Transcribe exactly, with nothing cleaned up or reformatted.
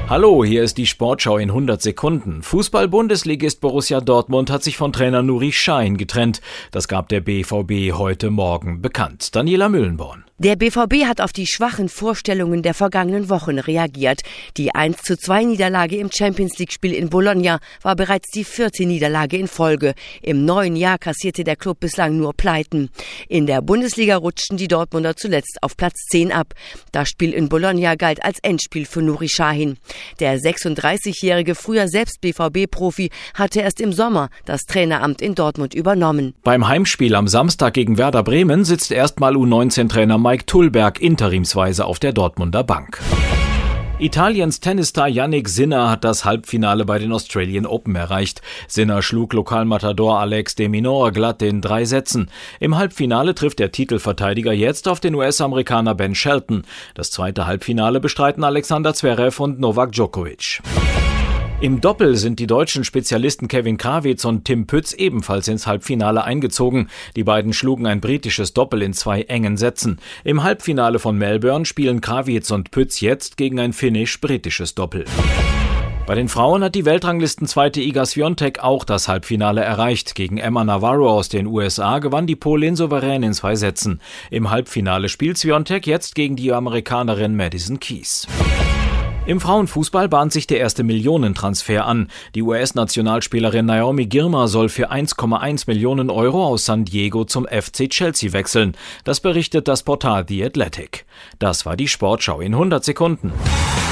Hallo, hier ist die Sportschau in hundert Sekunden. Fußball-Bundesligist Borussia Dortmund hat sich von Trainer Nuri Sahin getrennt. Das gab der B V B heute Morgen bekannt. Daniela Mühlenborn. Der B V B hat auf die schwachen Vorstellungen der vergangenen Wochen reagiert. Die eins zu zwei Niederlage im Champions-League-Spiel in Bologna war bereits die vierte Niederlage in Folge. Im neuen Jahr kassierte der Klub bislang nur Pleiten. In der Bundesliga rutschten die Dortmunder zuletzt auf Platz zehn ab. Das Spiel in Bologna galt als Endspiel für Nuri Sahin. Der sechsunddreißigjährige, früher selbst B V B-Profi, hatte erst im Sommer das Traineramt in Dortmund übernommen. Beim Heimspiel am Samstag gegen Werder Bremen sitzt erstmal U neunzehn-Trainer Mike Tullberg interimsweise auf der Dortmunder Bank. Italiens Tennisstar Jannik Sinner hat das Halbfinale bei den Australian Open erreicht. Sinner schlug Lokalmatador Alex de Minaur glatt in drei Sätzen. Im Halbfinale trifft der Titelverteidiger jetzt auf den U S-Amerikaner Ben Shelton. Das zweite Halbfinale bestreiten Alexander Zverev und Novak Djokovic. Im Doppel sind die deutschen Spezialisten Kevin Krawietz und Tim Pütz ebenfalls ins Halbfinale eingezogen. Die beiden schlugen ein britisches Doppel in zwei engen Sätzen. Im Halbfinale von Melbourne spielen Krawietz und Pütz jetzt gegen ein finnisch-britisches Doppel. Bei den Frauen hat die Weltranglistenzweite Iga Swiatek auch das Halbfinale erreicht. Gegen Emma Navarro aus den U S A gewann die Polin souverän in zwei Sätzen. Im Halbfinale spielt Swiatek jetzt gegen die Amerikanerin Madison Keys. Im Frauenfußball bahnt sich der erste Millionentransfer an. Die U S-Nationalspielerin Naomi Girma soll für eins Komma eins Millionen Euro aus San Diego zum F C Chelsea wechseln. Das berichtet das Portal The Athletic. Das war die Sportschau in hundert Sekunden.